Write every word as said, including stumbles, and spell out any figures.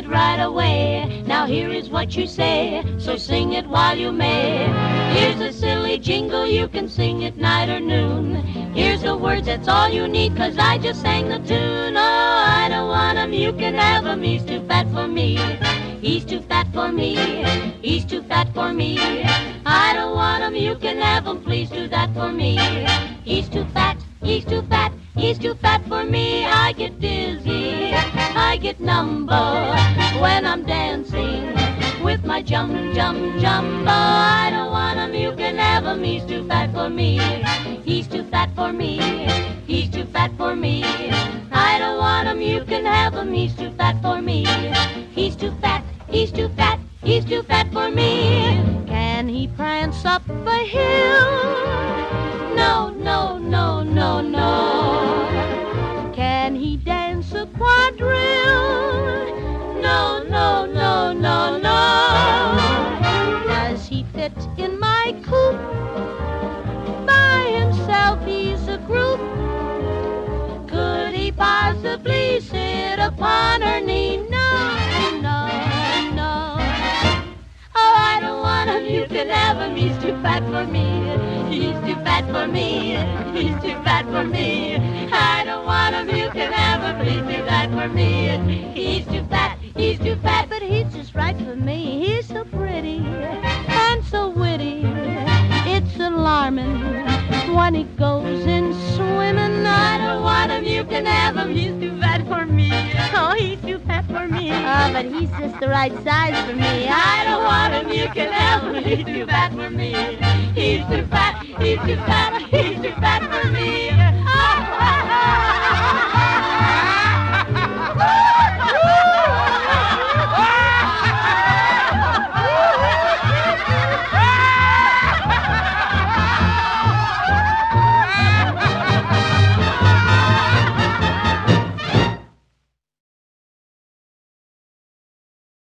it right away. Now here is what you say, so sing it while you may. Here's a silly jingle, you can sing it night or noon. Here's the words, that's all you need, 'cause I just sang the tune. Oh, I don't want him, you can have him, he's too fat for me. He's too fat for me, he's too fat for me. I don't want him, you can have him, please do that for me. He's too fat, he's too fat, he's too fat for me. I get dizzy, I get numbo when I'm dancing with my jum jum jumbo. I don't want him, you can have him, he's too fat for me. He's too fat for me, he's too fat for me. I don't want him, you can have him, he's too fat for me. He's too fat, he's too fat, he's too fat for me. Can he prance up a hill? No, no, no, no, no. Can he dance a quadrille? No, no, no, no, no. Does he fit in my coupe? By himself he's a group. Could he possibly sit upon her knee? No, no, no. Oh, I don't want him, you can have him, he's too fat for me. He's too fat for me, he's too fat for me. I don't want him, you can have him, please do that for me. He's too fat, he's too fat, but he's just right for me. He's so pretty and so witty, it's alarming when he goes in swimming. I don't want him, you can have him, he's too fat for me. Oh, he's too fat for me. Oh, but he's just the right size for me. I don't want him, you can have him, he's too fat for me. He's too fat, he's too fat.